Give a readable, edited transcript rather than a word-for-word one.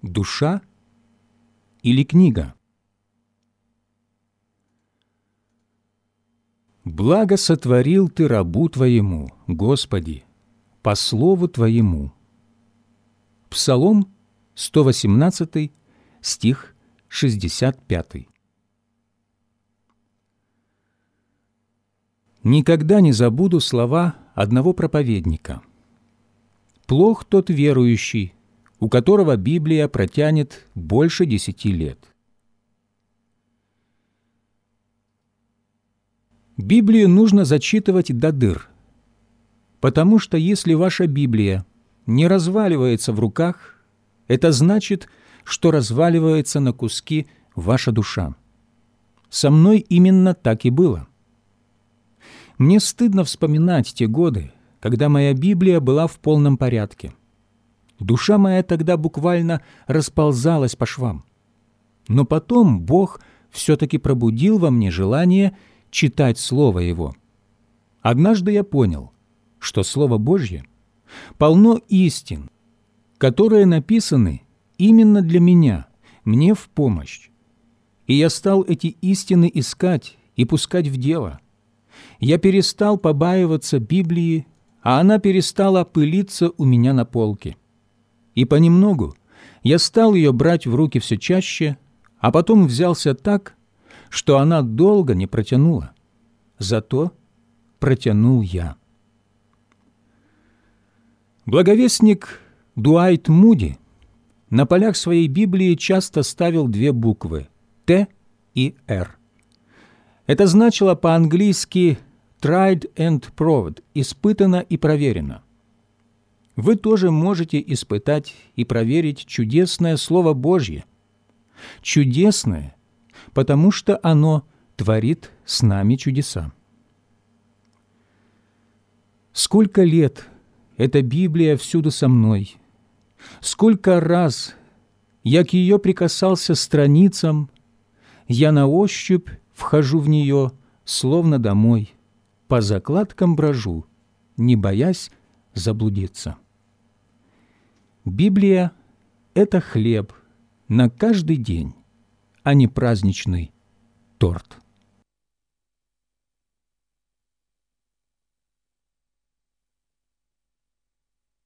душа или книга? Благо сотворил Ты рабу Твоему, Господи, по слову Твоему». Псалом 118, стих 65. Никогда не забуду слова одного проповедника. Плох тот верующий, у которого Библия протянет больше 10 лет. Библию нужно зачитывать до дыр, потому что если ваша Библия не разваливается в руках, это значит, что разваливается на куски ваша душа. Со мной именно так и было. Мне стыдно вспоминать те годы, когда моя Библия была в полном порядке. Душа моя тогда буквально расползалась по швам. Но потом Бог все-таки пробудил во мне желание читать Слово Его. Однажды я понял, что Слово Божье полно истин, которые написаны именно для меня, мне в помощь. И я стал эти истины искать и пускать в дело. Я перестал побаиваться Библии, а она перестала пылиться у меня на полке. И понемногу я стал ее брать в руки все чаще, а потом взялся так, что она долго не протянула. Зато протянул я. Благовестник Дуайт Муди на полях своей Библии часто ставил 2 буквы «Т» и «Р». Это значило по-английски «tried and proved» – «испытано и проверено». Вы тоже можете испытать и проверить чудесное Слово Божье. Чудесное, потому что оно творит с нами чудеса. Сколько лет эта Библия всюду со мной, сколько раз я к ее прикасался страницам, я на ощупь вхожу в нее, словно домой, по закладкам брожу, не боясь заблудиться. Библия – это хлеб на каждый день, а не праздничный торт.